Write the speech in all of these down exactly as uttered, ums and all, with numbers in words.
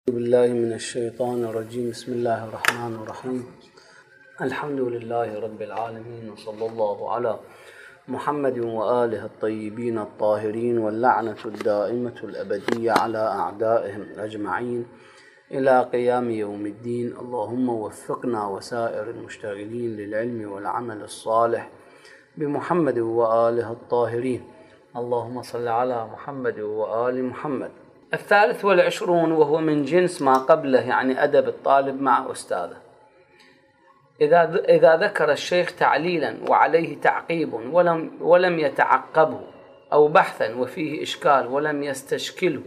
بالله من الشيطان الرجيم. بسم الله الرحمن الرحيم. الحمد لله رب العالمين، وصلى الله على محمد وآله الطيبين الطاهرين، واللعنة الدائمة الأبدية على أعدائهم أجمعين إلى قيام يوم الدين. اللهم وفقنا وسائر المشتغلين للعلم والعمل الصالح بمحمد وآله الطاهرين. اللهم صل على محمد وآل محمد. الثالث والعشرون، وهو من جنس ما قبله، يعني أدب الطالب مع أستاذه. إذا إذا ذكر الشيخ تعليلا وعليه تعقيب ولم ولم يتعقبه، أو بحثا وفيه إشكال ولم يستشكله،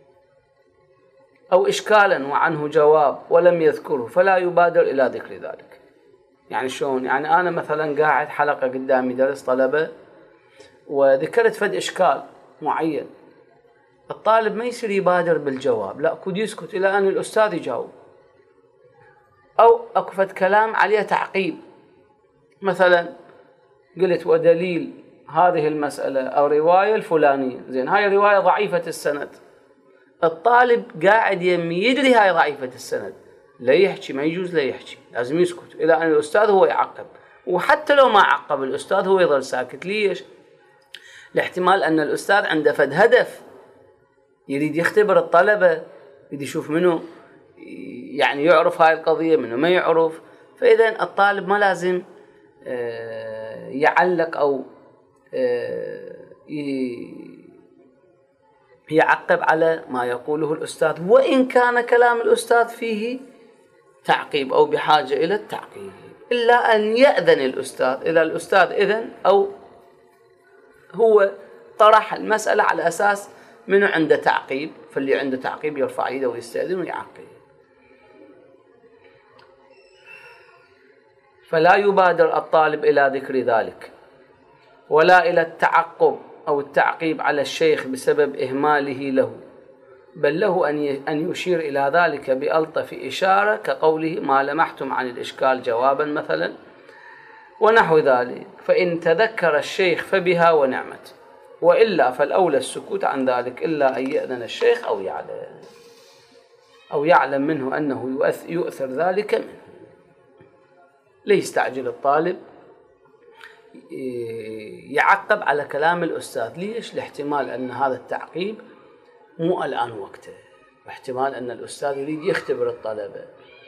أو إشكالا وعنه جواب ولم يذكره، فلا يبادر إلى ذكر ذلك. يعني شلون؟ يعني أنا مثلا قاعد حلقة قدامي درس طلبة وذكرت فد إشكال معين، الطالب ما يصير يبادر بالجواب، لا، كود يسكت إلى أن الأستاذ يجاوب. أو أكفت كلام عليه تعقيب، مثلا قلت ودليل هذه المسألة أو رواية الفلانية، زين هاي رواية ضعيفة السند، الطالب قاعد يمي يدري هاي ضعيفة السند، لا يحكي، ما يجوز لا يحكي، لازم يسكت إلى أن الأستاذ هو يعقب. وحتى لو ما عقب الأستاذ هو يظل ساكت. ليش؟ لاحتمال أن الأستاذ عنده فد هدف، يريد يختبر الطلبة، يريد يشوف منه يعني يعرف هاي القضية منه ما يعرف. فإذا الطالب ما لازم يعلق أو يعقب على ما يقوله الأستاذ، وإن كان كلام الأستاذ فيه تعقيب أو بحاجة إلى التعقيب، إلا أن يأذن الأستاذ. إذا الأستاذ إذن أو هو طرح المسألة على أساس منه عنده تعقيب، فاللي عنده تعقيب يرفع يده ويستأذن ويعقب. فلا يبادر الطالب إلى ذكر ذلك، ولا إلى التعقب أو التعقيب على الشيخ بسبب إهماله له، بل له أن يشير إلى ذلك بألطف إشارة، كقوله ما لمحتم عن الإشكال جوابا مثلا ونحو ذلك. فإن تذكر الشيخ فبها ونعمت، وإلا فالأولى السكوت عن ذلك، إلا أن يأذن الشيخ أو يعلم أو يعلم منه أنه يؤثر ذلك منه. ليستعجل الطالب يعقب على كلام الأستاذ. ليش؟ لاحتمال أن هذا التعقيب مو الآن وقته، واحتمال أن الأستاذ يريد يختبر الطلبة.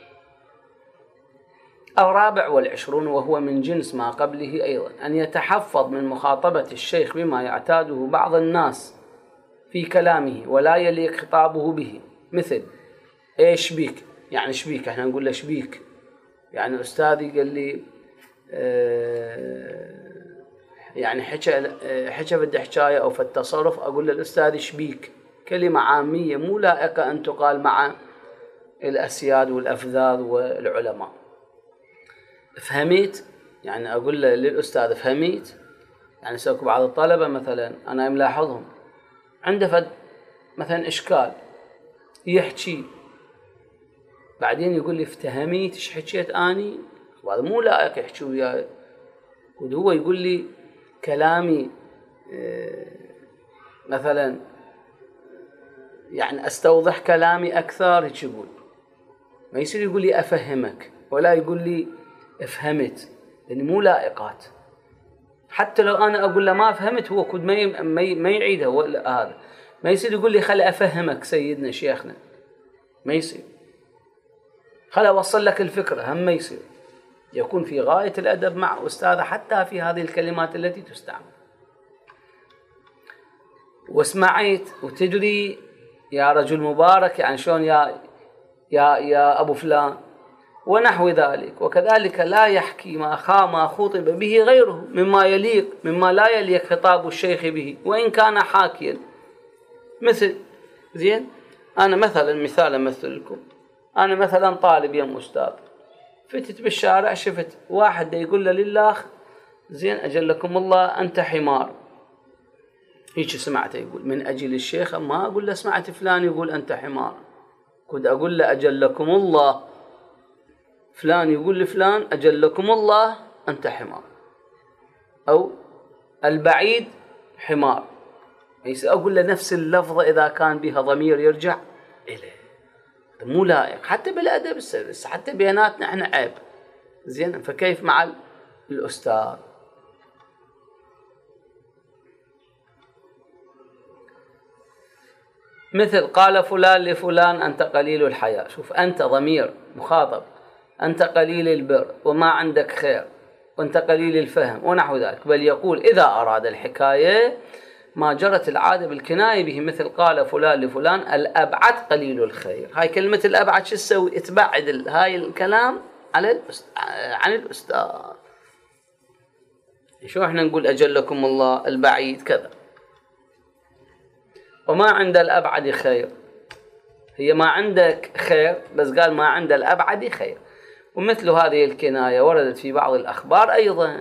الرابع والعشرون، وهو من جنس ما قبله أيضا، أن يتحفظ من مخاطبة الشيخ بما يعتاده بعض الناس في كلامه ولا يليق خطابه به، مثل إيش بيك، يعني شبيك، احنا نقول له شبيك، يعني أستاذي قال لي اه يعني حكى حكى في حكاية أو في التصرف، أقول للأستاذ شبيك، كلمة عامية مو لائقة أن تقال مع الأسياد والأفذاذ والعلماء. فهميت؟ يعني أقول للأستاذ فهميت؟ يعني سأكو بعض الطلبة مثلا أنا ملاحظهم عنده فد مثلا إشكال يحكي، بعدين يقول لي افتهميت إيش حكيت أني؟ وهذا مو لائق يحكي وياي. وهو يقول لي كلامي مثلا يعني أستوضح كلامي أكثر، هيك يقول. ما يصير يقول لي أفهمك ولا يقول لي افهمت، لأن مو لائقات. حتى لو أنا أقول له ما فهمت، هو كود ما ما يعيدها. هذا ما يصير يقول لي خلي أفهمك سيدنا شيخنا، ما يصير. خلي أوصل لك الفكرة، هم ما يصير. يكون في غاية الأدب مع أستاذه حتى في هذه الكلمات التي تستعمل. واسمعيت وتدري يا رجل مبارك، يعني شلون يا يا يا أبو فلان ونحو ذلك. وكذلك لا يحكي ما خام خطب به غيره مما يليق مما لا يليق خطاب الشيخ به، وإن كان حاكيا. مثل زين أنا مثلا مثال أمثل لكم، أنا مثلا طالب يم أستاذ، فتت بالشارع شفت واحد يقول له لله زين أجلكم الله أنت حمار، هيك سمعته يقول من أجل الشيخ، ما أقول له سمعت فلان يقول أنت حمار، كنت أقول له أجلكم الله فلان يقول لفلان أجلكم الله أنت حمار، أو البعيد حمار. أقول له نفس اللفظة إذا كان بها ضمير يرجع إليه. مو لائق حتى بالأدب السلس، حتى بيناتنا احنا عيب. زين، فكيف مع الأستاذ؟ مثل قال فلان لفلان أنت قليل الحياء. شوف، أنت ضمير مخاطب، أنت قليل البر وما عندك خير وأنت قليل الفهم ونحو ذلك. بل يقول إذا أراد الحكاية ما جرت العادة بالكناية به، مثل قال فلان لفلان الأبعد قليل الخير. هاي كلمة الأبعد شو تسوي؟ تبعد هاي الكلام على عن الأستاذ. شو احنا نقول أجلكم الله البعيد كذا، وما عند الأبعد خير. هي ما عندك خير، بس قال ما عند الأبعد خير. ومثل هذه الكناية وردت في بعض الأخبار أيضا.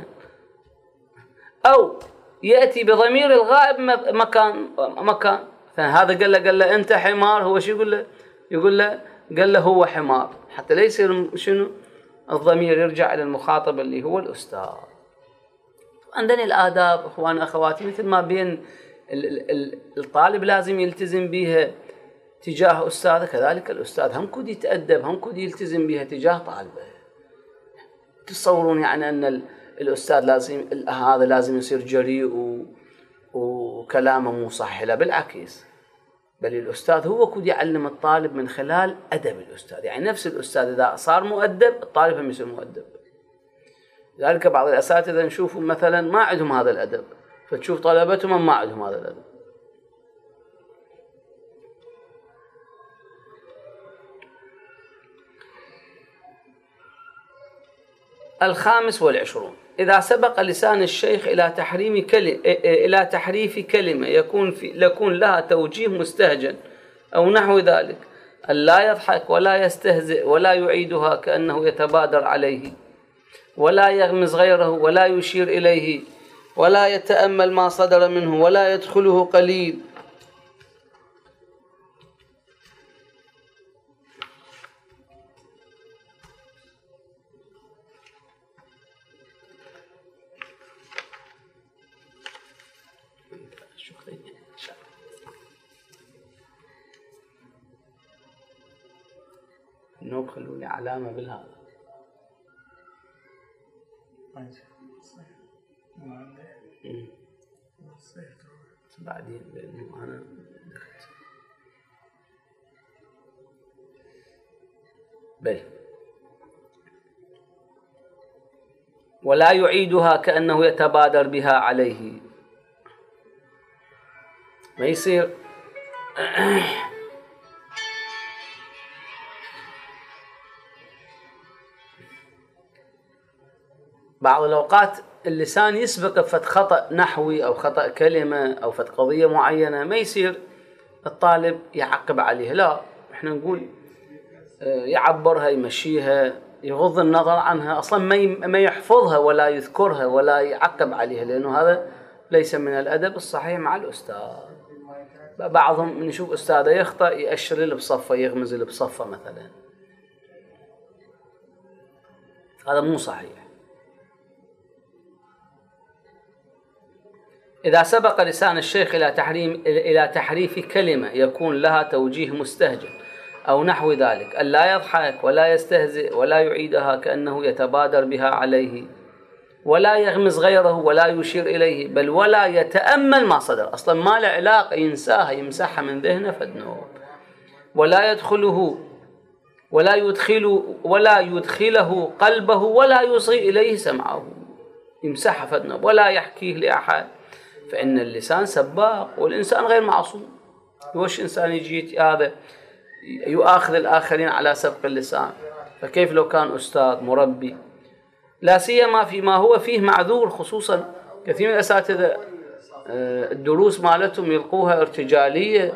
أو يأتي بضمير الغائب مكان مكان فهذا قال له قال له أنت حمار، هو شو يقول له؟ يقول له قال له هو حمار، حتى لا يصير شنو الضمير يرجع إلى المخاطب اللي هو الأستاذ. عندنا الآداب أخوان أخواتي، مثل ما بين الطالب لازم يلتزم بها تجاه أستاذه، كذلك الأستاذ هم كود يتأدب، هم كود يلتزم بها تجاه طالبه. تصورون يعني أن الأستاذ لازم هذا لازم يصير جريء وكلامه مو صح؟ لا بالعكس، بل الأستاذ هو كود يعلم الطالب من خلال أدب الأستاذ. يعني نفس الأستاذ إذا صار مؤدب الطالب هم يصير مؤدب. لذلك بعض الأساتذة نشوفهم مثلا ما عندهم هذا الأدب، فتشوف طلبتهم ما عندهم هذا الأدب. الخامس والعشرون: إذا سبق لسان الشيخ إلى تحريم كلمة إلى تحريف كلمة يكون في يكون لها توجيه مستهجن أو نحو ذلك، ألا يضحك ولا يستهزئ ولا يعيدها كأنه يتبادر عليه، ولا يغمز غيره ولا يشير إليه، ولا يتأمل ما صدر منه، ولا يدخله قليل. النوب خلوني علامة بالهذا. بعدين لأنه أنا دخلت بل ولا يعيدها كأنه يتبادر بها عليه. ما يصير بعض الأوقات اللسان يسبق فت خطأ نحوي أو خطأ كلمة أو فت قضية معينة، ما يصير الطالب يعقب عليها، لا، احنا نقول يعبرها، يمشيها، يغض النظر عنها، أصلا ما يحفظها ولا يذكرها ولا يعقب عليها، لأنه هذا ليس من الأدب الصحيح مع الأستاذ. بعضهم نشوف أستاذه يخطأ يأشر له بصفة، يغمز له بصفة مثلا، هذا مو صحيح. إذا سبق لسان الشيخ إلى تحريم إلى تحريف كلمة يكون لها توجيه مستهجن أو نحو ذلك، ألا يضحك ولا يستهزئ ولا يعيدها كأنه يتبادر بها عليه، ولا يغمز غيره ولا يشير إليه، بل ولا يتأمل ما صدر، أصلا ما له علاقة، ينساها يمسحها من ذهنه فدنوب، ولا يدخله ولا يدخل ولا يدخله قلبه ولا يصغي إليه سمعه، يمسحها فدنوب، ولا يحكيه لأحد، فإن اللسان سباق والإنسان غير معصوم. وش إنسان يجي هذا يؤاخذ الآخرين على سبق اللسان؟ فكيف لو كان أستاذ مربي؟ لا سيما فيما هو فيه معذور، خصوصا كثير من الأساتذة الدروس مالتهم يلقوها ارتجالية،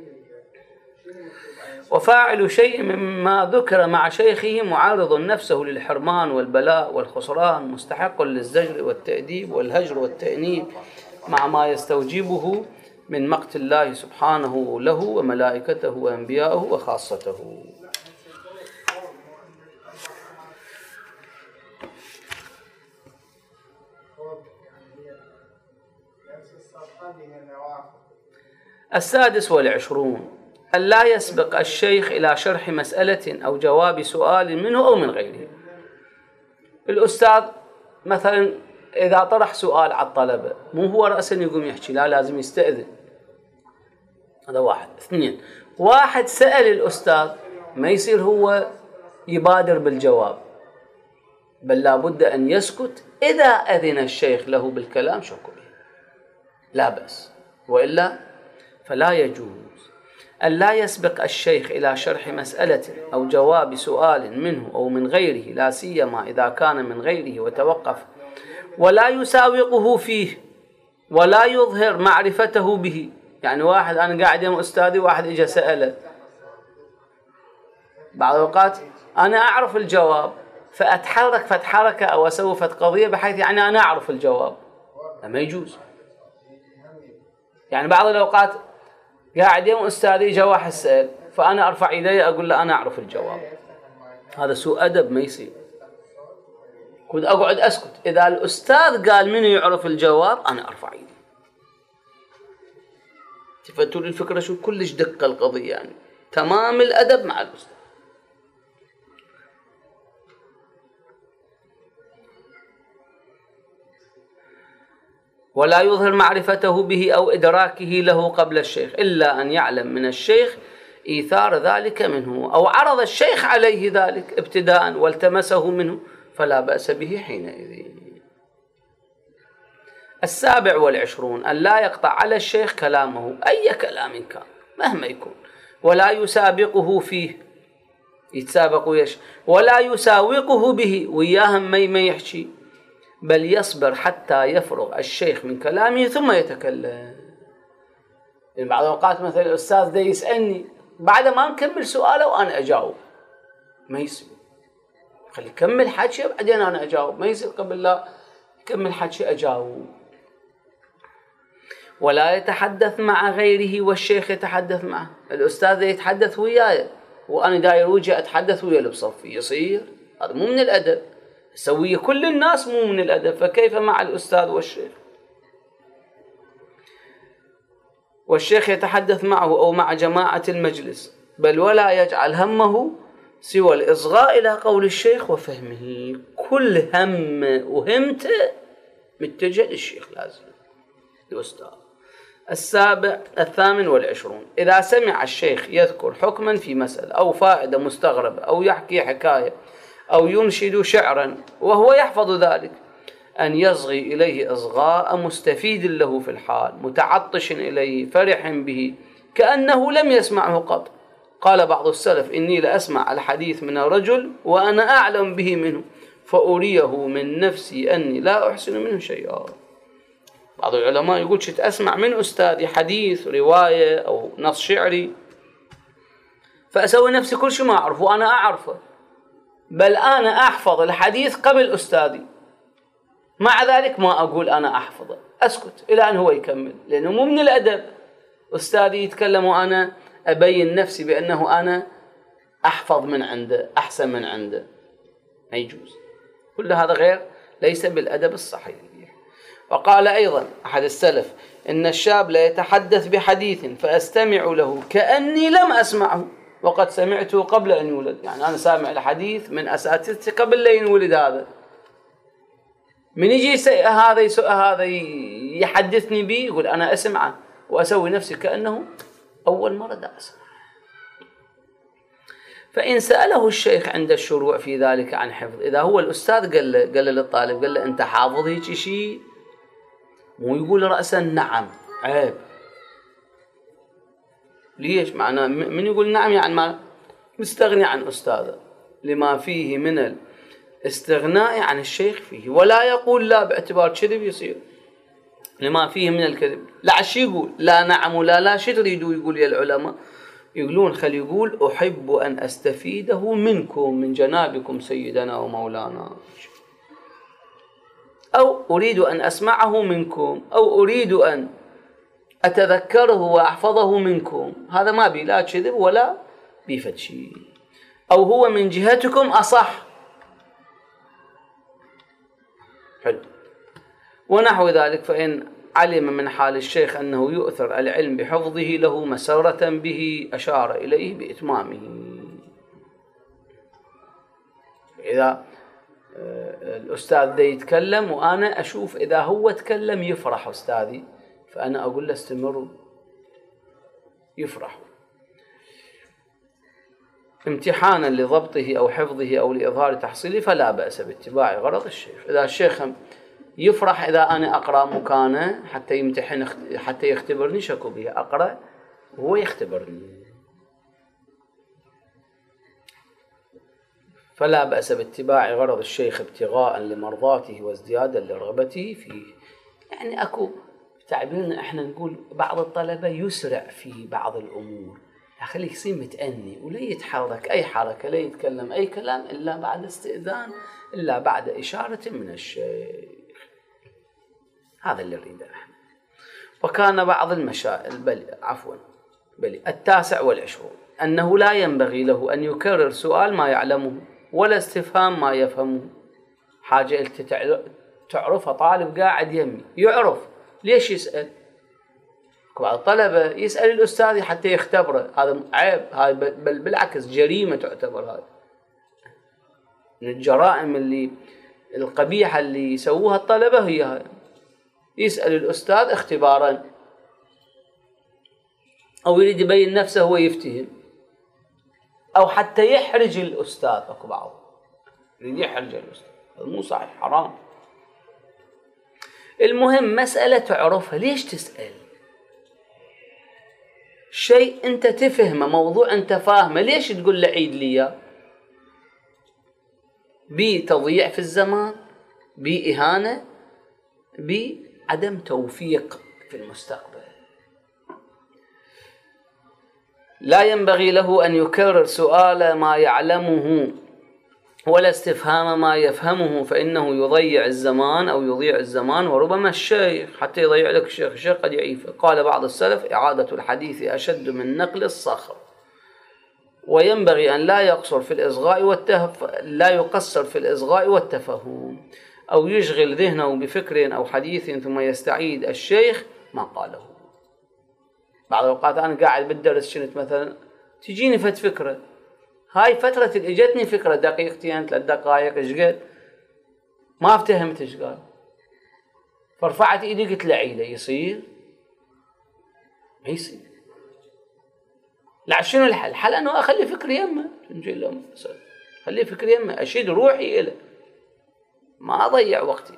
وفاعل شيء مما ذكر مع شيخه معارض نفسه للحرمان والبلاء والخسران، مستحق للزجر والتأديب والهجر والتأنيب، مع ما يستوجبه من مقت الله سبحانه له وملائكته وأنبياءه وخاصته. السادس والعشرون: أن لا يسبق الشيخ إلى شرح مسألة أو جواب سؤال منه أو من غيره. الأستاذ مثلا إذا طرح سؤال على الطلبة مو هو رأسا يقوم يحكي، لا لازم يستأذن. هذا واحد. اثنين، واحد سأل الأستاذ ما يصير هو يبادر بالجواب، بل لابد أن يسكت إذا أذن الشيخ له بالكلام شكر لا بأس، وإلا فلا يجوز أن لا يسبق الشيخ إلى شرح مسألة أو جواب سؤال منه أو من غيره، لا سيما إذا كان من غيره وتوقف، ولا يساوقه فيه ولا يظهر معرفته به. يعني واحد أنا قاعد يم أستاذي واحد إجا سأله، بعض الأوقات أنا أعرف الجواب فأتحرك فتحركة أو أسوي فت قضية بحيث يعني أنا أعرف الجواب، ما يجوز. يعني بعض الأوقات قاعد يم أستاذي جا واحد سأل فأنا أرفع إيدي أقول له أنا أعرف الجواب، هذا سوء أدب ما يصير. كنت أقعد أسكت، إذا الأستاذ قال منو يعرف الجواب أنا أرفع إيدي. تفتوا الفكرة شو كلش دقة القضية، يعني تمام الأدب مع الأستاذ. ولا يظهر معرفته به أو إدراكه له قبل الشيخ إلا أن يعلم من الشيخ إيثار ذلك منه، أو عرض الشيخ عليه ذلك ابتداء والتمسه منه فلا بأس به حينئذ. السابع والعشرون أن لا يقطع على الشيخ كلامه أي كلام كان مهما يكون، ولا يسابقه فيه يتسابق ويش، ولا يساوقه به وياهم ما ما يحكي، بل يصبر حتى يفرغ الشيخ من كلامه ثم يتكلم. يعني بعض الأوقات مثلا الأستاذ ده يسألني بعد ما نكمل سؤاله وأنا أجاوب، ما يصير، خلي يكمل حكي بعدين أنا أجاوب، ما يصير قبل لا يكمل حكي أجاوب. ولا يتحدث مع غيره والشيخ يتحدث معه. الأستاذ يتحدث وياي وأنا داير وجه أتحدث ويا اللي بصفي، يصير؟ هذا مو من الأدب. سوية كل الناس مو من الأدب، فكيف مع الأستاذ والشيخ؟ والشيخ يتحدث معه أو مع جماعة المجلس، بل ولا يجعل همه سوى الإصغاء إلى قول الشيخ وفهمه. كل هم وهمته متجه للشيخ لازم الأستاذ. السابع الثامن والعشرون إذا سمع الشيخ يذكر حكما في مسألة أو فائدة مستغربة أو يحكي حكاية أو ينشد شعرا وهو يحفظ ذلك، أن يصغي إليه إصغاء مستفيد له في الحال متعطش إليه فرح به كأنه لم يسمعه قط. قال بعض السلف إني لأسمع الحديث من الرجل وأنا أعلم به منه فأريه من نفسي أني لا أحسن منه شيئا. بعض العلماء يقول شت أسمع من أستاذي حديث رواية أو نص شعري فأسوي نفسي كل شيء ما أعرفه وأنا أعرفه، بل أنا أحفظ الحديث قبل أستاذي، مع ذلك ما أقول أنا أحفظه، أسكت إلى أن هو يكمل، لأنه مو من الأدب أستاذي يتكلم وأنا أبين نفسي بأنه أنا أحفظ من عنده أحسن من عنده، ما يجوز. كل هذا غير ليس بالأدب الصحيح. وقال أيضا أحد السلف إن الشاب لا يتحدث بحديث فأستمع له كأني لم أسمعه وقد سمعته قبل أن يولد. يعني أنا سامع الحديث من أساتذتي قبل لا ينولد، هذا من يجي هذا هذا يحدثني به يقول أنا أسمعه وأسوي نفسي كأنه أول مرة دا أسمع. فإن سأله الشيخ عند الشروع في ذلك عن حفظ، إذا هو الأستاذ قال له قال للطالب قال له أنت حافظ هيك شيء، مو يقول رأسا نعم، عيب. ليش؟ معناه من يقول نعم يعني ما مستغني عن أستاذه لما فيه من الاستغناء عن الشيخ فيه، ولا يقول لا باعتبار كذب يصير لما فيه من الكذب. لا عش يقول لا نعم ولا لا، شو تريدوا يقول يا العلماء؟ يقولون خلي يقول أحب أن أستفيده منكم من جنابكم سيدنا ومولانا، أو أريد أن أسمعه منكم، أو أريد أن أتذكره وأحفظه منكم. هذا ما بي لا كذب ولا بيفد شيء، أو هو من جهتكم أصح. حلو. ونحو ذلك. فإن علم من حال الشيخ أنه يؤثر العلم بحفظه له مسرة به أشار إليه بإتمامه. إذا الأستاذ ده يتكلم وأنا أشوف إذا هو تكلم يفرح أستاذي، فأنا أقول له استمر، يفرح. امتحانا لضبطه أو حفظه أو لإظهار تحصيله فلا بأس باتباع غرض الشيخ. إذا الشيخ يفرح إذا أنا أقرأ مكانه حتى يمتحن حتى يختبرني، شكو به أقرأ وهو يختبرني، فلا بأس باتباع غرض الشيخ ابتغاء لمرضاته وازديادا لرغبته فيه. يعني أكو تعبيرنا إحنا نقول بعض الطلبة يسرع في بعض الأمور، خليه يصير متأني ولا يتحرك أي حركة، لا يتكلم أي كلام إلا بعد استئذان، إلا بعد إشارة من الشيخ. هذا اللي نريده احنا. وكان بعض المشايخ بل عفوا بل التاسع والعشرون أنه لا ينبغي له أن يكرر سؤال ما يعلمه ولا استفهام ما يفهمه. حاجة أنت تعرفها، طالب قاعد يمي يعرف ليش يسأل. بعض الطلبة يسأل الأستاذ حتى يختبره، هذا عيب، هاي بل بالعكس جريمة تعتبر. هذا من الجرائم اللي القبيحة اللي يسووها الطلبة هي هاي، يسأل الأستاذ اختبارا أو يريد يبين نفسه هو يفتهم، أو حتى يحرج الأستاذ. أكو بعض يريد يحرج الأستاذ، هذا مو صحيح، حرام. المهم مسألة تعرفها، ليش تسأل؟ شيء أنت تفهمه، موضوع أنت فاهمه، ليش تقول له عيد لي؟ بتضييع في الزمان، بإهانة، بعدم توفيق في المستقبل. لا ينبغي له أن يكرر سؤال ما يعلمه ولا استفهام ما يفهمه، فإنه يضيع الزمان أو يضيع الزمان، وربما الشيخ حتى يضيع لك الشيخ، الشيخ قد يعيفه. قال بعض السلف: إعادة الحديث أشد من نقل الصخر. وينبغي أن لا يقصر في الإصغاء والتف... لا يقصر في الإصغاء والتفهم، أو يشغل ذهنه بفكر أو حديث ثم يستعيد الشيخ ما قاله. بعض الأوقات أنا قاعد بالدرس شنت مثلا تجيني فت فكرة، هاي فترة اللي اجتني فكرة دقيقتين ثلاث دقائق ايش قد ما افتهمت ايش قال، فرفعت ايدي قلت له عيده. يصير؟ ما يصير. لا، شنو الحل؟ الحل انه اخلي فكري يمه، نجي له خلي فكري يمه، اشد روحي له، ما اضيع وقتي.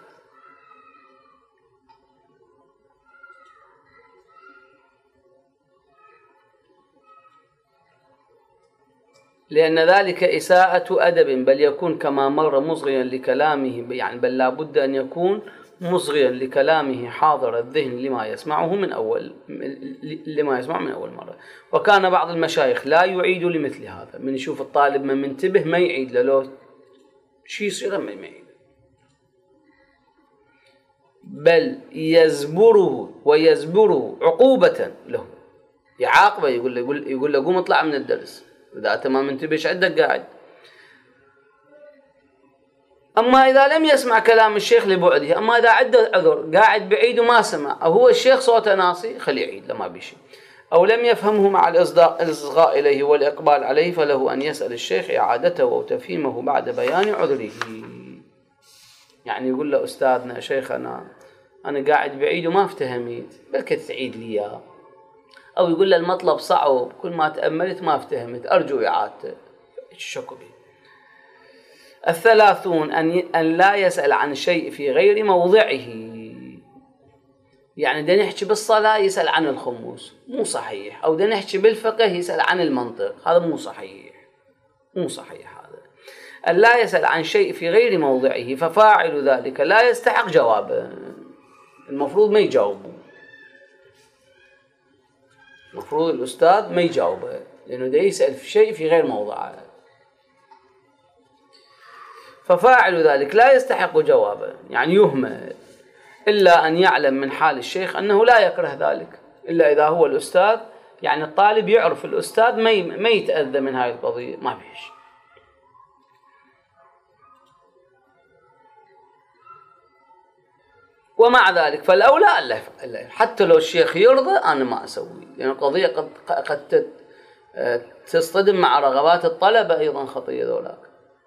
لأن ذلك إساءة أدب، بل يكون كما مر مصغيا لكلامه، يعني بل لا بد أن يكون مصغيا لكلامه حاضر الذهن لما يسمعه من أول لما يسمع من أول مرة. وكان بعض المشايخ لا يعيد لمثل هذا، من يشوف الطالب من منتبه ما يعيد له، لو شيء يصير ما يعيد، بل يزبره ويزبره عقوبة له، يعاقبه، يقول له يقول يقول له قوم اطلع من الدرس إذا أنت ما منتبهش عندك قاعد. أما إذا لم يسمع كلام الشيخ لبعده، أما إذا عنده عذر قاعد بعيد وما سمع، أو هو الشيخ صوته ناصي، خليه يعيد لما بيشي، أو لم يفهمه مع الإصغاء إليه والإقبال عليه، فله أن يسأل الشيخ إعادته أو تفهيمه بعد بيان عذره. يعني يقول له أستاذنا شيخنا أنا قاعد بعيد وما افتهمت، بلك تعيد لي إياه. أو يقول له المطلب صعب، كل ما تأملت ما افتهمت، أرجو إعادته. الشك به. الثلاثون أن لا يسأل عن شيء في غير موضعه. يعني دا نحكي بالصلاة يسأل عن الخموس، مو صحيح. أو دا نحكي بالفقه يسأل عن المنطق، هذا مو صحيح، مو صحيح. هذا أن لا يسأل عن شيء في غير موضعه، ففاعل ذلك لا يستحق جوابه. المفروض ما يجاوبه، المفروض الأستاذ ما يجاوبه، لأنه دا يسأل في شيء في غير موضعه. ففاعل ذلك لا يستحق جوابه، يعني يهمل، إلا أن يعلم من حال الشيخ أنه لا يكره ذلك، إلا إذا هو الأستاذ، يعني الطالب يعرف الأستاذ ما ما يتأذى من هاي القضية، ما فيش. ومع ذلك فالأولى ألا يفعل، حتى لو الشيخ يرضى أنا ما أسوي، لأن القضية قد قد تصطدم مع رغبات الطلبة أيضا خطية ذولاك.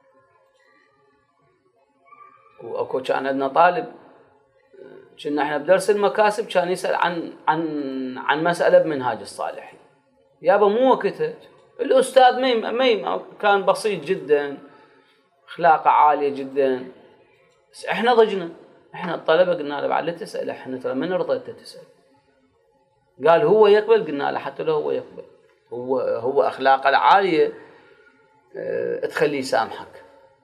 وأكو كان عندنا طالب كنا احنا بدرس المكاسب كان يسأل عن عن عن مسألة بمنهاج الصالحين، يابا مو وقتها، الأستاذ ميم ميم كان بسيط جدا، أخلاقه عالية جدا، بس احنا ضجنا، احنا الطلبة قلنا له بعد لا تسأل، احنا ترى من رضيت تسأل. قال هو يقبل، قلنا له حتى لو هو يقبل، هو هو أخلاقه العالية اه تخليه يسامحك.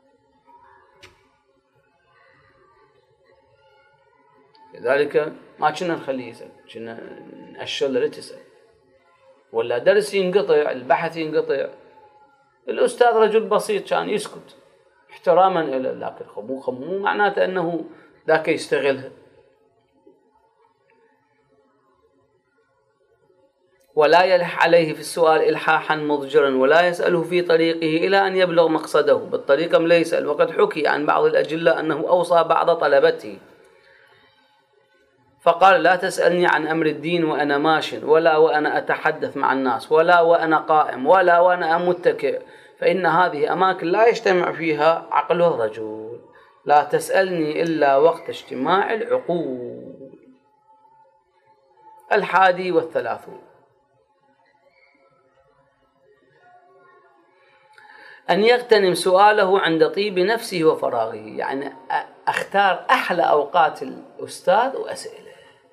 لذلك ما كنا نخليه يسأل، كنا نأشر له لا تسأل، ولا درس ينقطع، البحث ينقطع، الأستاذ رجل بسيط كان يسكت احتراما إلى، لكن خمو خمو معناته أنه ذاك يستغلها. ولا يلح عليه في السؤال إلحاحا مضجرا، ولا يسأله في طريقه إلى أن يبلغ مقصده بالطريقة لا يسأل. وقد حكي عن بعض الأجلة أنه أوصى بعض طلبته فقال لا تسألني عن أمر الدين وأنا ماش، ولا وأنا أتحدث مع الناس، ولا وأنا قائم، ولا وأنا متكئ، فإن هذه أماكن لا يجتمع فيها عقل الرجل. لا تسألني إلا وقت اجتماع العقول. الحادي والثلاثون أن يغتنم سؤاله عند طيب نفسه وفراغه، يعني أختار أحلى أوقات الأستاذ وأسئله،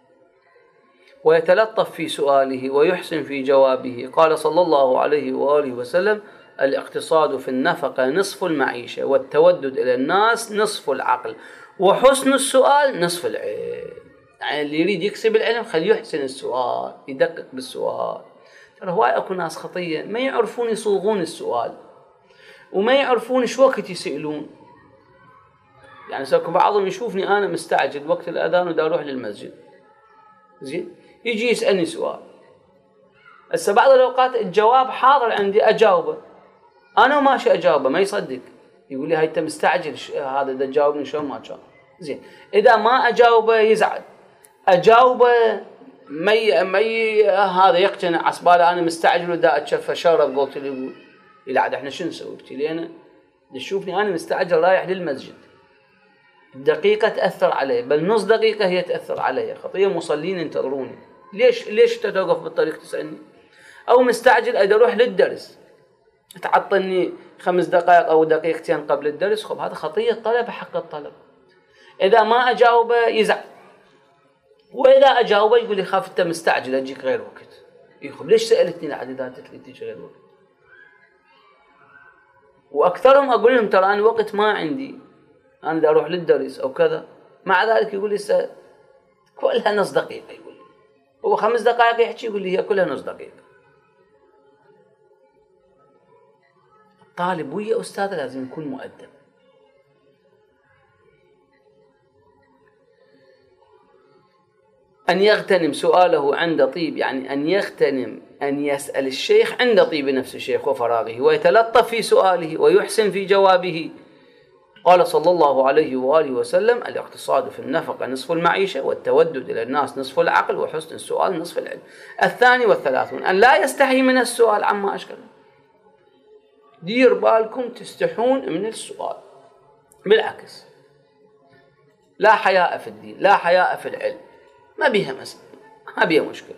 ويتلطف في سؤاله ويحسن في جوابه. قال صلى الله عليه وآله وسلم الاقتصاد في النفقة نصف المعيشة، والتودد إلى الناس نصف العقل، وحسن السؤال نصف العلم. يعني اللي يريد يكسب العلم خليه يحسن السؤال، يدقق بالسؤال. ترى هواي أكو ناس خطية ما يعرفون يصوغون السؤال، وما يعرفون شو وقت يسألون. يعني سأكون بعضهم يشوفني أنا مستعجل وقت الأذان ودا أروح للمسجد، زين يجي يسألني سؤال، هسه بعض الأوقات الجواب حاضر عندي أجاوبه، أنا ماشي أجاوبه ما يصدق، يقول لي هاي أنت مستعجل هذا دا تجاوبني شلون ما كان. زين إذا ما أجاوبه يزعل، أجاوبه مي مي هذا يقتنع، عسباله أنا مستعجل ودا أتشفى شرب. قلت له يقول إلى عاد إحنا شو نسوي؟ قلت لي أنا تشوفني أنا مستعجل رايح للمسجد، دقيقة تأثر علي، بل نص دقيقة هي تأثر علي، خطية مصلين ينتظروني، ليش ليش تتوقف بالطريق تسألني؟ أو مستعجل أجي أروح للدرس تعطلني خمس دقائق أو دقيقتين قبل الدرس، خب هذا خطية طلب حق الطلب. إذا ما أجاوبه يزعل، وإذا أجاوبه يقول لي خاف أنت مستعجل أجيك غير وقت. يخب ليش سألتني لعد إذا تتلي تجي غير وقت؟ وأكثرهم أقول لهم ترى أنا وقت ما عندي، أنا بدي أروح للدرس أو كذا، مع ذلك يقول لي كلها نص دقيقة، يقول لي هو خمس دقائق يحكي يقول لي هي كلها نص دقيقة. الطالب ويا أستاذ لازم يكون مؤدب. أن يغتنم سؤاله عند طيب، يعني أن يغتنم أن يسأل الشيخ عند طيب نفس الشيخ وفراغه، ويتلطف في سؤاله ويحسن في جوابه. قال صلى الله عليه وآله وسلم الاقتصاد في النفقة نصف المعيشة، والتودد إلى الناس نصف العقل، وحسن السؤال نصف العلم. الثاني والثلاثون أن لا يستحي من السؤال عما أشكل. دير بالكم تستحون من السؤال، بالعكس لا حياء في الدين، لا حياء في العلم، ما بيها مسألة، ما بيها مشكلة،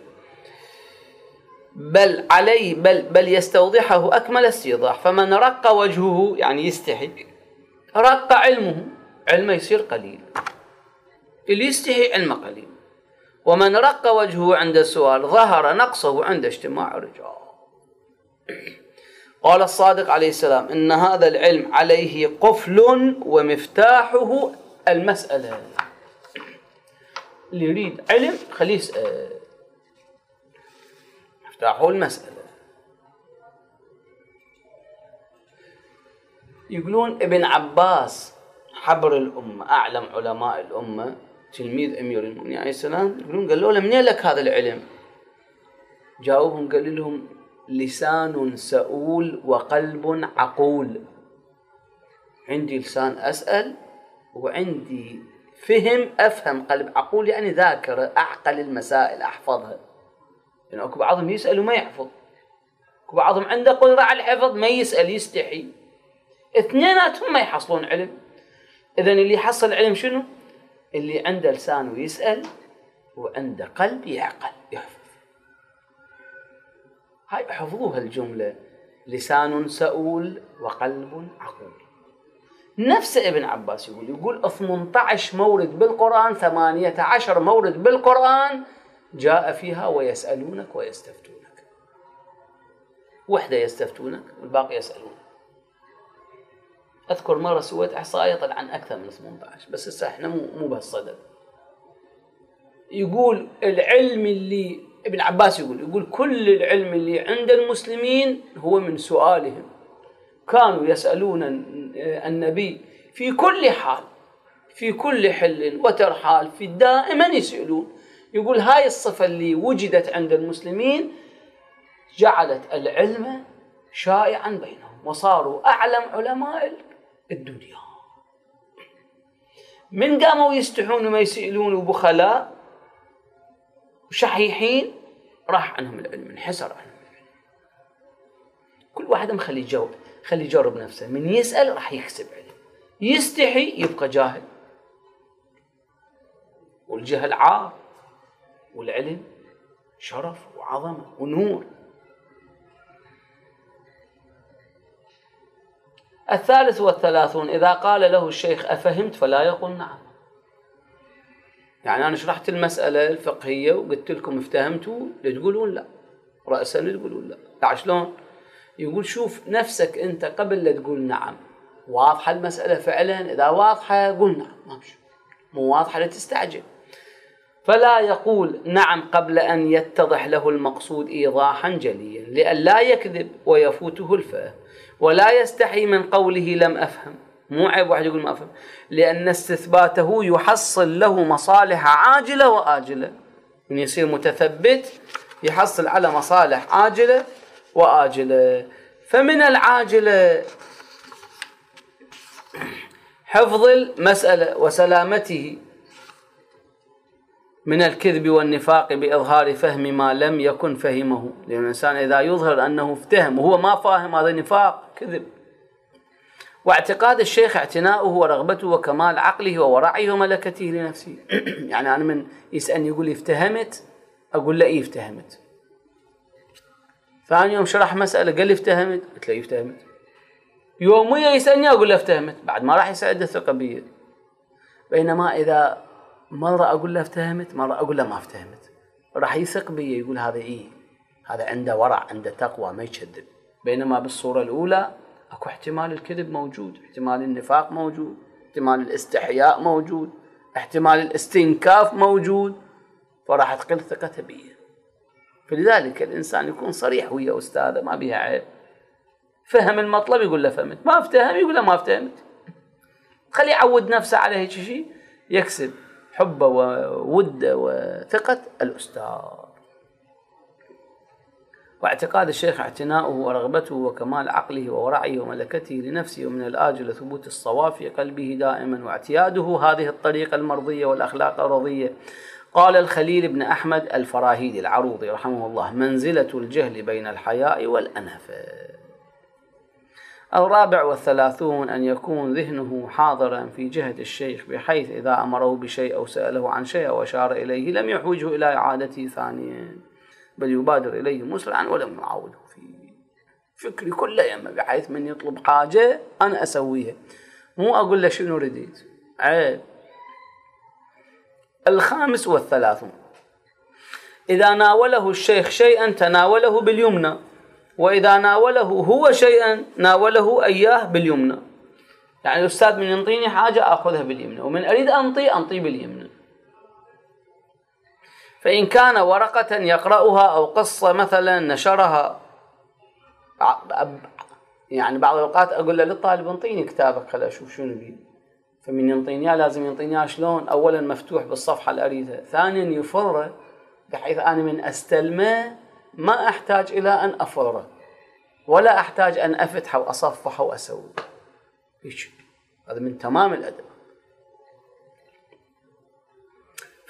بل عليه بل بل يستوضحه أكمل استيضاح. فمن رق وجهه يعني يستحي، رق علمه، علمه يصير قليل، اللي يستحي علمه قليل. ومن رق وجهه عند السؤال ظهر نقصه عند اجتماع الرجال. قال الصادق عليه السلام إن هذا العلم عليه قفل ومفتاحه المسألة. اللي يريد علم خليه يسأل، مفتاحه المسألة. يقولون ابن عباس حبر الأمة، أعلم علماء الأمة، تلميذ أمير المؤمنين عليه السلام، يقولون قالوا له منين لك هذا العلم؟ جاوبهم قال لهم لسان سؤول وقلب عقول. عندي لسان أسأل وعندي فهم أفهم، قلب عقول يعني ذاكرة، أعقل المسائل أحفظها. يعني أكو بعضهم يسأل وما يحفظ، أكو بعضهم عنده قدرة على الحفظ ما يسأل يستحي، اثنيناتهم ما يحصلون علم. إذن اللي يحصل علم شنو؟ اللي عنده لسان ويسأل وعنده قلب يعقل يحفظ. هاي احفظوها الجملة، لسان سؤول وقلب عقول. نفس ابن عباس يقول يقول ثمانية عشر مورد بالقرآن، ثمانية عشر مورد بالقرآن جاء فيها ويسألونك ويستفتونك. وحدة يستفتونك والباقي يسألونك. أذكر مرة سويت إحصائية طلع عن أكثر من ثمانية عشر، بس هسه إحنا مو مو بهالصدد. يقول العلم اللي ابن عباس يقول يقول كل العلم اللي عند المسلمين هو من سؤالهم، كانوا يسألون النبي في كل حال في كل حل وترحال، في دائما يسألون. يقول هاي الصفة اللي وجدت عند المسلمين جعلت العلم شائعا بينهم وصاروا أعلم علماء الدنيا. من قاموا يستحون وما يسألون وبخلاء وشحيحين راح عنهم العلم، انحسر عنهم العلم. كل واحد مخلي يجاوب، خلي يجرب نفسه، من يسأل راح يكسب علم، يستحي يبقى جاهل. والجهل عار والعلم شرف وعظمة ونور. الثالث والثلاثون إذا قال له الشيخ أفهمت فلا يقول نعم. يعني أنا شرحت المسألة الفقهية وقلت لكم افتهمتوا تقولون لا، رأسا تقولون لا. لا شلون؟ يقول شوف نفسك أنت قبل لا تقول نعم، واضحة المسألة فعلا؟ إذا واضحة قول نعم، ما مش مو واضحة لا تستعجل. فلا يقول نعم قبل أن يتضح له المقصود إيضاحا جليا، لأن لا يكذب ويفوته الفهم، ولا يستحي من قوله لم أفهم. مو عيب واحد يقول ما أفهم، لأن استثباته يحصل له مصالح عاجلة وآجلة. من يصير متثبت يحصل على مصالح عاجلة وآجلة. فمن العاجلة حفظ المسألة وسلامته من الكذب والنفاق بإظهار فهم ما لم يكن فهمه. لأن الإنسان إذا يظهر أنه افتهم وهو ما فاهم هذا نفاق كذب. واعتقاد الشيخ اعتناؤه ورغبته وكمال عقله وورعه وملكته لنفسه. يعني أنا من يسألني يقول لي افتهمت، أقول له إيه افتهمت. ثاني يوم شرح مسألة قال لي افتهمت، قلت له افتهمت. يوميا يسألني أقول له افتهمت، بعد ما راح يسعد الثقة بي. بينما إذا مرة أقول له افتهمت مرة أقول له ما افتهمت، راح يثق بي، يقول هذا إيه، هذا عنده ورع عنده تقوى ما يكذب. بينما بالصورة الأولى أكو احتمال الكذب موجود، احتمال النفاق موجود، احتمال الاستحياء موجود، احتمال الاستنكاف موجود، فراح تقل ثقته بي. فلذلك الإنسان يكون صريح ويا أستاذه ما بيها عيب. فهم المطلب يقول له فهمت، ما افتهم يقول له ما افتهمت. خليه يعود نفسه على هيك شيء يكسب حبه ووده وثقة الأستاذ. واعتقاد الشيخ اعتناؤه ورغبته وكمال عقله وورعه وملكته لنفسه، ومن الآجل ثبوت الصواب في قلبه دائما، واعتياده هذه الطريقة المرضية والأخلاق الرضية. قال الخليل بن أحمد الفراهيدي العروضي رحمه الله: منزلة الجهل بين الحياء والأنفة. الرابع والثلاثون أن يكون ذهنه حاضرا في جهة الشيخ، بحيث إذا أمره بشيء أو سأله عن شيء وأشار إليه لم يحوجه إلى إعادته ثانيا، بل يبادر إليه مسرعا ولم يعاوده فيه. فكري كله يما، بحيث من يطلب حاجة أنا أسويها، مو أقول له شنو رديت عيب. الخامس والثلاثون إذا ناوله الشيخ شيئا تناوله باليمنى، وإذا ناوله هو شيئا ناوله إياه باليمنى. يعني الأستاذ من ينطيني حاجة أخذها باليمنى، ومن أريد أنطي أنطي باليمنى. فإن كان ورقة يقرأها أو قصة مثلا نشرها، يعني بعض الأوقات أقول له للطالب انطيني كتابك خل أشوف شنو بيه. فمن ينطيني لازم ينطيني شلون؟ أولا مفتوح بالصفحة اللي أريدها، ثانيا يفره بحيث أنا من أستلمه ما أحتاج إلى أن أفره، ولا أحتاج أن أفتح وأصفح وأسوي. هذا من تمام الأدب.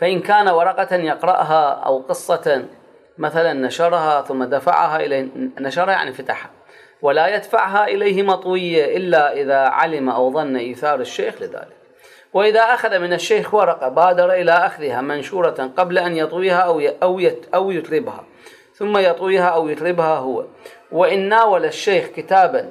فإن كان ورقة يقرأها أو قصة مثلا نشرها ثم دفعها إليه، نشرها يعني فتحها، ولا يدفعها إليه مطوية إلا إذا علم أو ظن إيثار الشيخ لذلك. وإذا أخذ من الشيخ ورقة بادر إلى أخذها منشورة قبل أن يطويها أو أو يتربها، ثم يطويها أو يتربها هو. وإن ناول الشيخ كتابا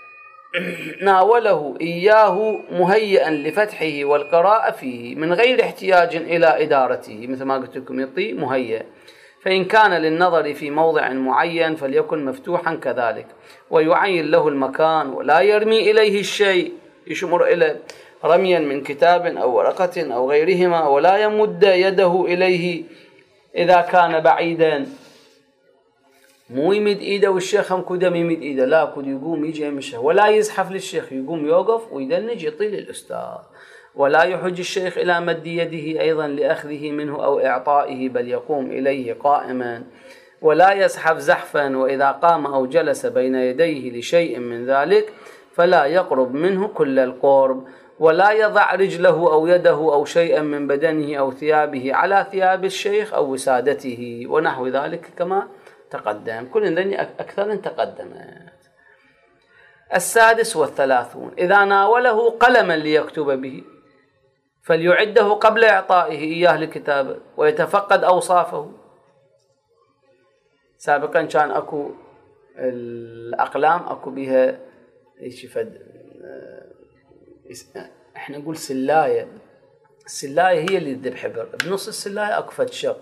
ناوله إياه مهيئا لفتحه والقراءة فيه من غير احتياج إلى إدارته، مثل ما قلت لكم يطي مهيئ. فإن كان للنظر في موضع معين فليكن مفتوحا كذلك، ويعين له المكان، ولا يرمي إليه الشيء يشمر إلى رميا من كتاب أو ورقة أو غيرهما، ولا يمد يده إليه إذا كان بعيدا. مو يمد إيده والشيخ هم كده يمد إيده، لا كده يقوم يجي يمشي، ولا يزحف للشيخ، يقوم يوقف ويدنج يطيل الأستاذ. ولا يحج الشيخ إلى مد يده أيضا لأخذه منه أو إعطائه، بل يقوم إليه قائما ولا يزحف زحفا. وإذا قام أو جلس بين يديه لشيء من ذلك فلا يقرب منه كل القرب، ولا يضع رجله أو يده أو شيئا من بدنه أو ثيابه على ثياب الشيخ أو وسادته ونحو ذلك كما تقدم. كل ذني أكثر تقدمت. السادس والثلاثون، إذا ناوله قلما ليكتب به فليعده قبل إعطائه إياه لكتابه ويتفقد أوصافه. سابقا كان أكو الأقلام أكو بها فد احنا نقول سلاية. السلاية هي اللي تذب حبر، بنص السلاية أكو فد شق،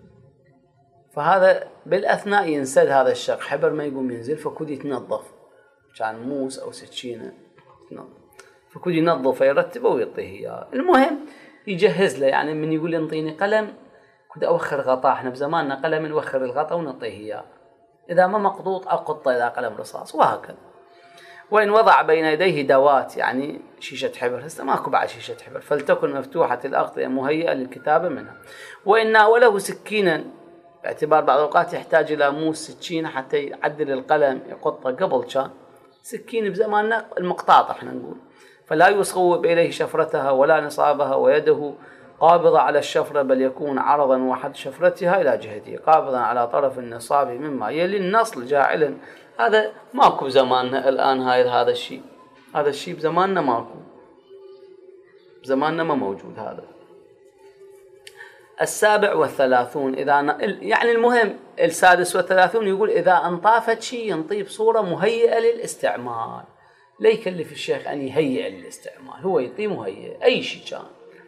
فهذا بالأثناء ينسد هذا الشق، حبر ما يقوم ينزل، فكود يتنظف، كان موس أو سكينة تنظف، فكود ينظف يرتبه ويعطيه إياه. المهم يجهز له، يعني من يقول انطيني قلم كود أوخر غطاء، احنا بزماننا قلم نوخر الغطاء ونعطيه إياه، إذا ما مقطوط أقطه إذا قلم رصاص، وهكذا. وإن وضع بين يديه دوات يعني شيشة حبر، هسه ماكو بعد شيشة حبر، فلتكن مفتوحة الأغطية مهيئة للكتابة منها. وإن ناوله سكينا، باعتبار بعض الأوقات يحتاج إلى موس سكينة حتى يعدل القلم يقطه، قبل كان سكين بزماننا المقطاط احنا نقول، فلا يصوب إليه شفرتها ولا نصابها ويده قابضة على الشفرة، بل يكون عرضا وحد شفرتها إلى جهته قابضا على طرف النصاب مما يلي النصل جاعلا. هذا ماكو بزماننا الآن، هاي هذا الشيء هذا الشيء بزماننا ماكو، بزماننا ما موجود هذا. السابع والثلاثون، إذا يعني المهم السادس والثلاثون يقول إذا انطافت شيء ينطيب صورة مهيئة للاستعمال، لا يكلف الشيخ أن يهيئ للاستعمال، هو يطي مهيئ أي شيء كان.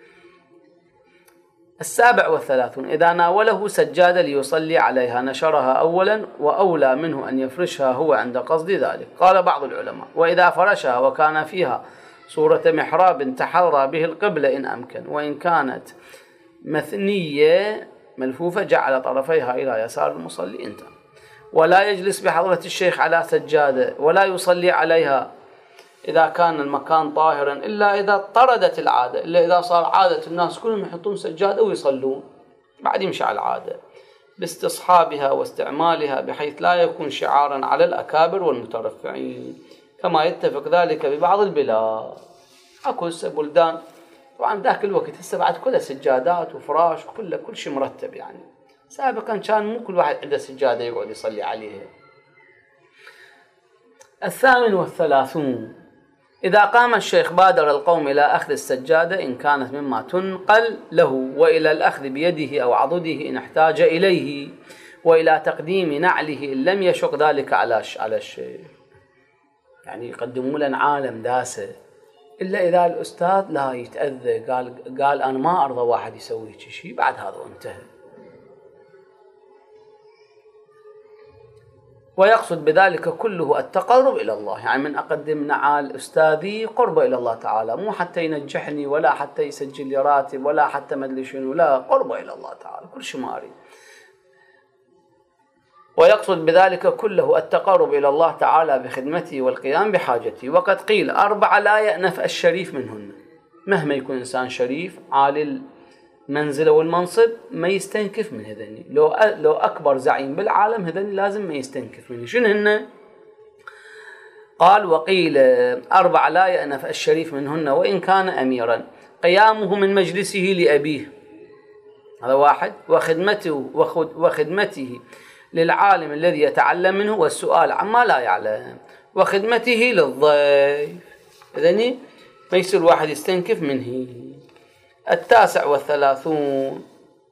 السابع والثلاثون، إذا ناوله سجادة ليصلي عليها نشرها أولا، وأولى منه أن يفرشها هو عند قصد ذلك. قال بعض العلماء وإذا فرشها وكان فيها صورة محراب تحرى به القبلة إن أمكن، وإن كانت مثنية ملفوفة جعل طرفيها إلى يسار المصلي انتهى. ولا يجلس بحضرة الشيخ على سجادة ولا يصلي عليها إذا كان المكان طاهرا، إلا إذا طردت العادة، إلا إذا صار عادة الناس كلهم يحطون سجادة ويصلون، بعد يمشي على العادة باستصحابها واستعمالها بحيث لا يكون شعارا على الأكابر والمترفعين، كما يتفق ذلك ببعض البلاد. أكو هسه بلدان طبعا ذاك الوقت هسه بعد كلها سجادات وفراش وكله كل شيء مرتب، يعني سابقا كان مو كل واحد عنده سجادة يقعد يصلي عليها. الثامن والثلاثون، إذا قام الشيخ بادر القوم إلى أخذ السجادة إن كانت مما تنقل له، وإلى الأخذ بيده أو عضده إن احتاج إليه، وإلى تقديم نعله إن لم يشق ذلك على على الشيخ. يعني يقدموا لنا عالم داسة، إلا إذا الأستاذ لا يتأذى، قال قال أنا ما أرضى واحد يسوي شيء، بعد هذا انتهى. ويقصد بذلك كله التقرب إلى الله، يعني من أقدم نعال أستاذي قرب إلى الله تعالى، مو حتى ينجحني ولا حتى يسجل لي راتب ولا حتى مدري شنو، لا، قرب إلى الله تعالى كل شيء ما أريد. ويقصد بذلك كله التقرب إلى الله تعالى بخدمته والقيام بحاجته. وقد قيل أربع لا يأنف الشريف منهن، مهما يكون إنسان شريف عالي المنزلة والمنصب ما يستنكف من هذني، لو لو أكبر زعيم بالعالم هذني لازم ما يستنكف منه. شنو هن؟ قال وقيل أربع لا يأنف الشريف منهن وإن كان أميرا، قيامه من مجلسه لأبيه، هذا واحد. وخدمته وخدمته للعالم الذي يتعلم منه والسؤال عما لا يعلم، وخدمته للضيف. إذن ما يصير الواحد يستنكف منه. التاسع والثلاثون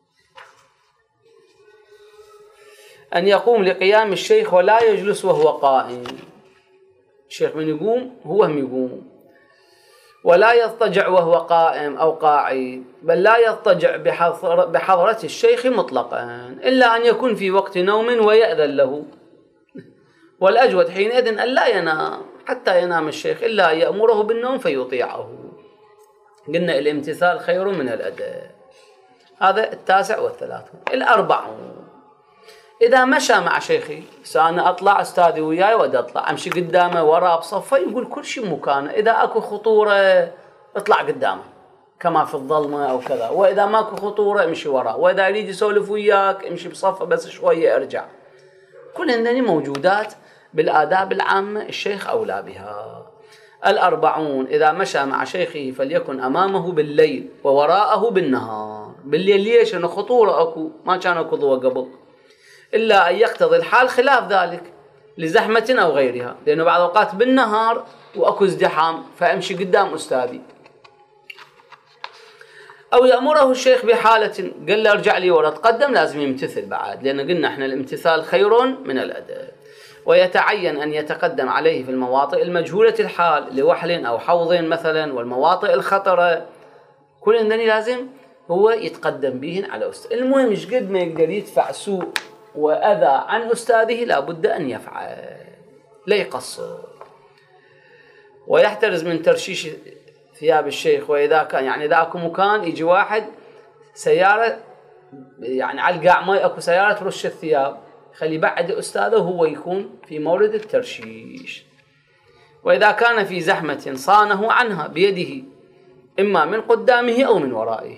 أن يقوم لقيام الشيخ ولا يجلس وهو قائم. الشيخ من يقوم هو هم يقوم، ولا يضطجع وهو قائم أو قاعد، بل لا يضطجع بحضرة الشيخ مطلقا إلا أن يكون في وقت نوم ويأذن له. والأجود حينئذ أن لا ينام حتى ينام الشيخ إلا يأمره بالنوم فيطيعه. قلنا الامتثال خير من الأداء. هذا التاسع والثلاثون. الأربعون إذا مشى مع شيخي، سأنا أطلع أستاذي وياي ودي أطلع أمشي قدامه وراء بصفه، يقول كل شيء مكانه. إذا أكو خطورة اطلع قدامه كما في الظلمة أو كذا، وإذا ماكو خطورة امشي وراء، وإذا يريد يسولف وياك امشي بصفه بس شوية ارجع. كل هذني موجودات بالآداب العامة، الشيخ أولى بها. الأربعون إذا مشى مع شيخه فليكن أمامه بالليل ووراءه بالنهار. بالليل ليش؟ لأنه خطورة أكو، ما كان أكو ضوء قبل، إلا أن يقتضي الحال خلاف ذلك لزحمة أو غيرها، لأنه بعض الأوقات بالنهار وأكو ازدحام فأمشي قدام أستاذي. أو يأمره الشيخ بحالة قال له ارجع لي ورا تقدم، لازم يمتثل بعد، لأن قلنا احنا الامتثال خير من الأداء. ويتعين أن يتقدم عليه في المواطئ المجهولة الحال لوحل أو حوض مثلا، والمواطئ الخطرة، كل هذني لازم هو يتقدم بهن على أستاذ. المهم مش قد ما يقدر يدفع سوء وأذى عن أستاذه لابد أن يفعل، لا يقصر. ويحترز من ترشيش ثياب الشيخ. وإذا كان يعني إذا أكو مكان يجي واحد سيارة يعني على القاع ما أكو سيارة ترش الثياب، خلي بعد أستاذه هو يكون في مورد الترشيش. وإذا كان في زحمة صانه عنها بيده إما من قدامه أو من ورائه.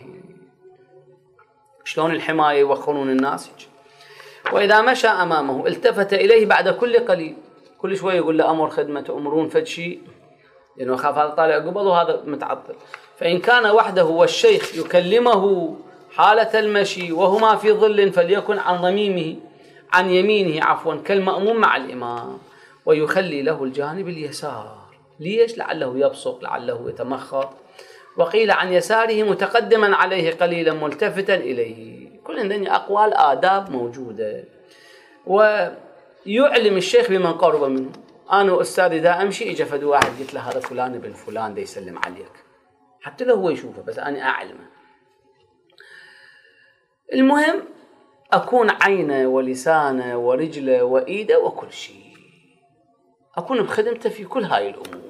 شلون الحماية يوخرون الناس. وإذا مشى أمامه التفت إليه بعد كل قليل، كل شوية يقول له أمر خدمة أمرون فدشي، لأنه خاف هذا طالع قبل وهذا متعطل. فإن كان وحده والشيخ يكلمه حالة المشي وهما في ظل فليكن عن ضميمه عن يمينه عفوا كالمأموم مع الإمام، ويخلي له الجانب اليسار. ليش؟ لعله يبصق، لعله يتمخط. وقيل عن يساره متقدما عليه قليلا ملتفتا إليه. كل هذه أقوال آداب موجودة. ويعلم الشيخ بمن قرب منه. أنا أستاذي دا أمشي إجا فد واحد قلت له هذا فلان ابن فلان دا يسلم عليك، حتى لو هو يشوفه بس أنا أعلمه. المهم أكون عينه ولسانه ورجله وإيده وكل شيء، أكون بخدمته في كل هاي الأمور.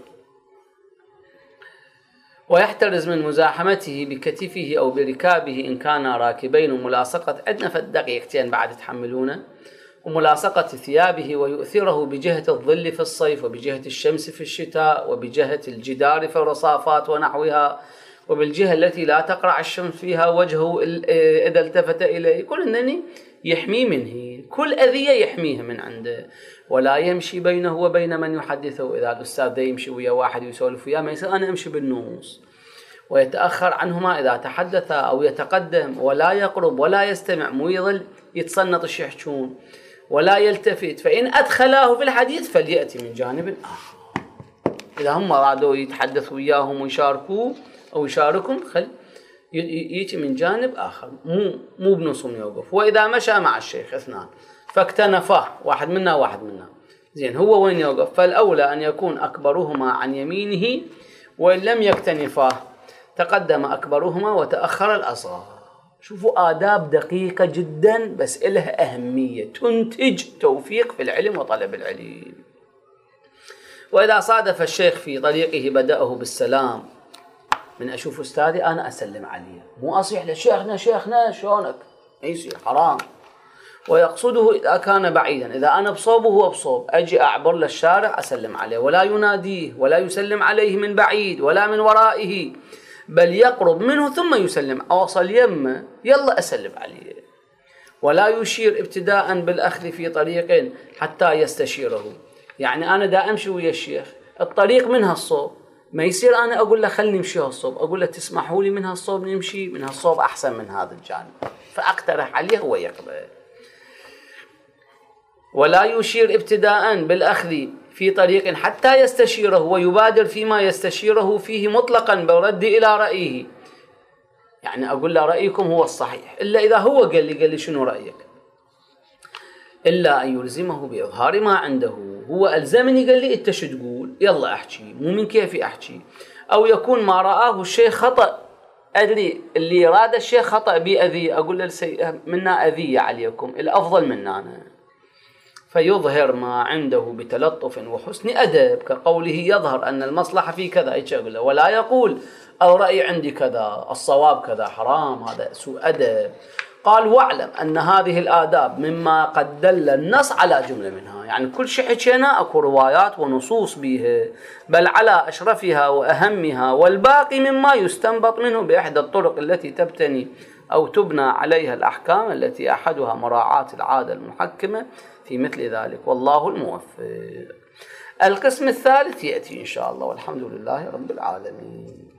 ويحترز من مزاحمته بكتفه أو بركابه إن كان راكبين، وملاصقة عندنا في الدقيقتين بعد تحملونه، وملاصقة ثيابه، ويؤثره بجهة الظل في الصيف، وبجهة الشمس في الشتاء، وبجهة الجدار في الرصافات ونحوها، وبالجهة التي لا تقرع الشمس فيها وجهه إذا التفت إليه. كل أنني يحمي منه، كل أذية يحميها من عنده. ولا يمشي بينه وبين من يحدثه. إذا الأستاذ ده يمشي ويا واحد يسولف وياه ما يصير أنا أمشي بالنص. ويتأخر عنهما إذا تحدث أو يتقدم، ولا يقرب ولا يستمع، مو يظل يتصنط ايش يحجون، ولا يلتفت. فإن أدخلاه في الحديث فليأتي من جانب آخر. إذا هم رادوا يتحدثوا وياهم ويشاركوه أو يشاركهم خل يأتي من جانب آخر، مو مو بنصهم يوقف. وإذا مشى مع الشيخ اثنان فاكتنفاه، واحد منا واحد منا، زين هو وين يوقف؟ فالأولى أن يكون أكبرهما عن يمينه، وإن لم يكتنفاه تقدم أكبرهما وتأخر الأصغر. شوفوا آداب دقيقة جدا بس إلها أهمية، تنتج توفيق في العلم وطلب العلم. وإذا صادف الشيخ في طريقه بدأه بالسلام، من أشوف أستاذي أنا أسلم عليه، مو أصيح لشيخنا شيخنا شلونك، يصير حرام. ويقصده إذا كان بعيدا، إذا أنا بصوبه هو بصوب أجي أعبر للشارع أسلم عليه، ولا يناديه ولا يسلم عليه من بعيد ولا من ورائه، بل يقرب منه ثم يسلم. أوصل يمه يلا أسلم عليه. ولا يشير ابتداء بالأخذ في طريق حتى يستشيره. يعني أنا دا أمشي ويا الشيخ الطريق منها الصوب، ما يصير أنا أقول له خلني نمشي هالصوب، أقول له تسمحوا لي من هالصوب نمشي، من هالصوب أحسن من هذا الجانب، فأقترح عليه هو يقبل. ولا يشير ابتداء بالأخذ في طريق حتى يستشيره ويبادر فيما يستشيره فيه مطلقا بالرد إلى رأيه. يعني أقول له رأيكم هو الصحيح، إلا إذا هو قال لي قال لي شنو رأيك، إلا أن يلزمه بإظهار ما عنده. هو ألزمني قال لي أنت شو تقول، يلا أحكي، مو من كيفي أحكي. أو يكون ما رآه الشيء خطأ، أدري اللي راد الشيء خطأ بأذية، أقول له منا أذية عليكم، الأفضل منا أنا. فيظهر ما عنده بتلطف وحسن أدب، كقوله يظهر أن المصلحة في كذا، ولا يقول الرأي عندي كذا، الصواب كذا، حرام، هذا سوء أدب. قال واعلم أن هذه الآداب مما قد دل النص على جملة منها، يعني كل شيء حكينا أكو روايات ونصوص بها، بل على أشرفها وأهمها، والباقي مما يستنبط منه بإحدى الطرق التي تبتني أو تبنى عليها الأحكام التي أحدها مراعاة العادة المحكمة في مثل ذلك، والله الموفق. القسم الثالث يأتي إن شاء الله، والحمد لله رب العالمين.